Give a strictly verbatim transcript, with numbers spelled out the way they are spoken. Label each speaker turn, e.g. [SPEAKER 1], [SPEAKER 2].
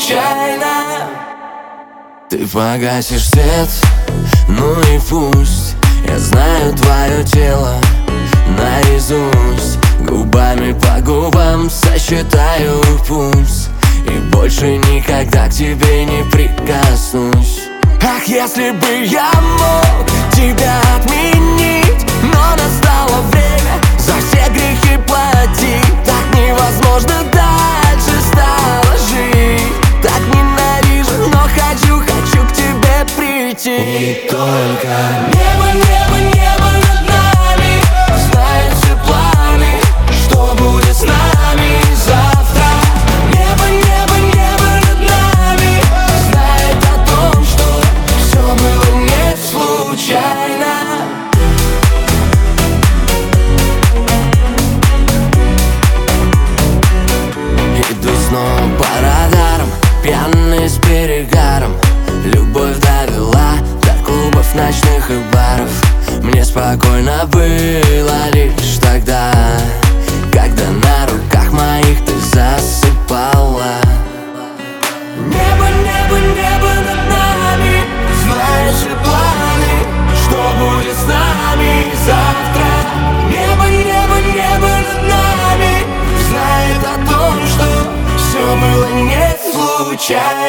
[SPEAKER 1] случайно. Ты погасишь свет, ну и пусть. Я знаю твое тело наизусть. Губами по губам сосчитаю пульс и больше никогда к тебе не прикоснусь. Ах, если бы я мог тебя отменить, но настало время за все грехи платить. Так невозможно дальше стало жить. Так ненавижу, но хочу, хочу к тебе прийти. И только небо, небо, небо над нами знает все планы, что будет с нами завтра. Небо, небо, небо над нами знает о том, что все было не случайно. Иду снова по радарам, пьяный с перегаром. Любовь довела до клубов, ночных и баров. Мне спокойно было лишь тогда, когда на руках моих ты засыпала. Небо, небо, небо над нами знает все планы, что будет с нами завтра. Небо, небо, небо над нами знает о том, что все было не случайно.